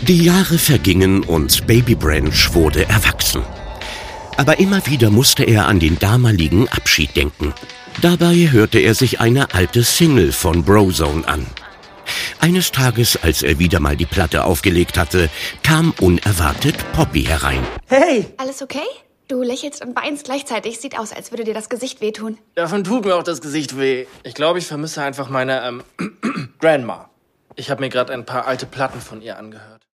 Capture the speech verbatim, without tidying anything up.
Die Jahre vergingen und Baby Branch wurde erwachsen. Aber immer wieder musste er an den damaligen Abschied denken. Dabei hörte er sich eine alte Single von Brozone an. Eines Tages, als er wieder mal die Platte aufgelegt hatte, kam unerwartet Poppy herein. Hey! Alles okay? Du lächelst und weinst gleichzeitig. Sieht aus, als würde dir das Gesicht wehtun. Davon tut mir auch das Gesicht weh. Ich glaube, ich vermisse einfach meine, ähm, Grandma. Ich habe mir gerade ein paar alte Platten von ihr angehört.